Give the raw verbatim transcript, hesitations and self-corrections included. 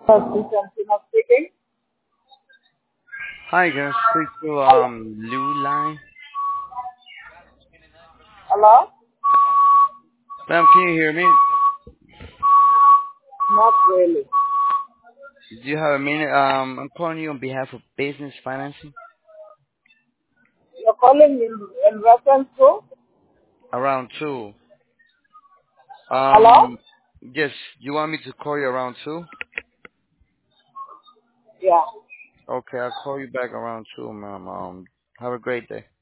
Constantine speaking. Hi, can I speak to Hello? um Lou Line? Hello? Ma'am, can you hear me? Not really. Do you have a minute? Um, I'm calling you on behalf of Business Financing. You're calling in, in reference to? Around two. Hello? Um, yes. You want me to call you around two? Yeah. Okay, I'll call you back around two, ma'am. Um, have a great day.